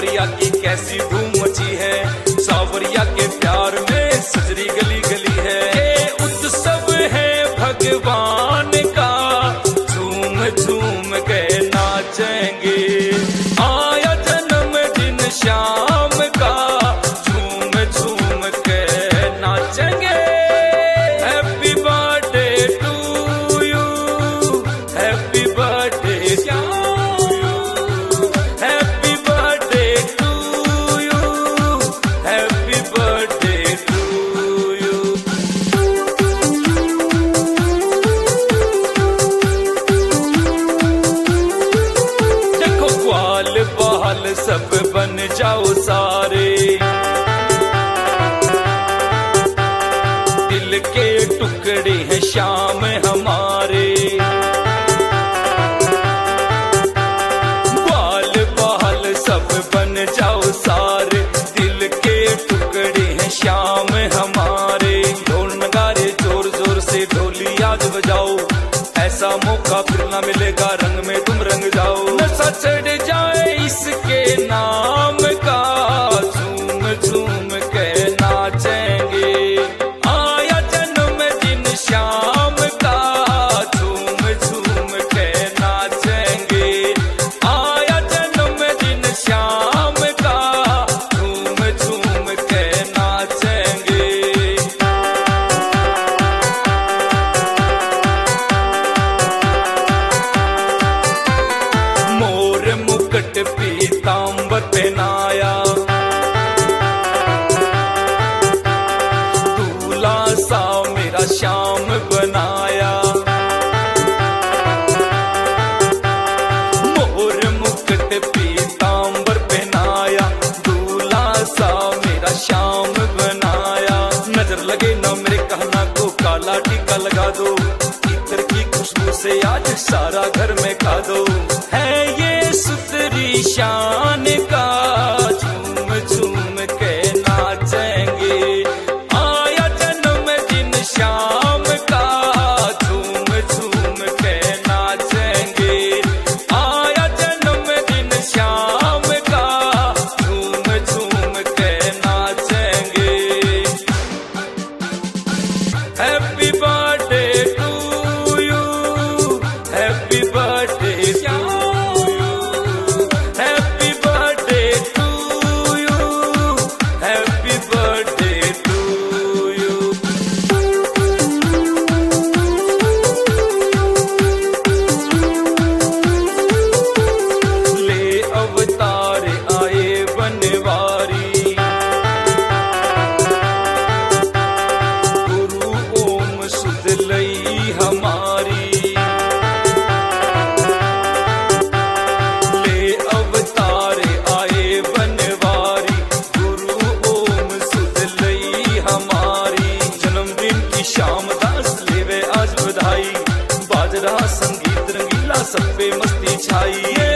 सावरिया की कैसी धूम मची है, सावरिया के प्यार में सजरी गली गली है। ये उत्सव है भगवान का, झूम झूम के नाचेंगे। आया जन्मदिन श्याम का, झूम झूम के नाचेंगे। Happy birthday to you, happy birthday सब बन जाओ सारे, दिल के टुकड़े हैं श्याम हमारे। ग्वाल बाल सब बन जाओ सारे, दिल के टुकड़े हैं श्याम हमारे। ढोल नगारे जोर जोर से ढोली आज बजाओ, ऐसा मौका फिर ना मिलेगा, रंग में तुम रंग जाओ। नशा चढ़ जाए इसके नाम का, झूम झूम के नाचेंगे। आया जन्मदिन श्याम का, झूम झूम के नाचेंगे। आया जन्मदिन श्याम का, झूम झूम के नाचेंगे। मोर मुकुट पीतांबर पहनाया, दूल्हा सा मेरा श्याम बनाया। मोर मुकुट पीतांबर पहनाया, दूल्हा सा मेरा श्याम बनाया। नजर लगे न मेरे कहना को, काला टीका लगा दो, इत्र की खुशबू से आज सारा घर में खा दो। है ये सुतरी शान का, झूम झूम के नाचेंगे। आया जन्मदिन श्याम का, झूम झूम के नाचेंगे। आया जन्मदिन श्याम का, झूम झूम के नाचेंगे। Happy birthday to you, happy birthday Shyam. संगीत रंगीला सब पे मस्ती छाई।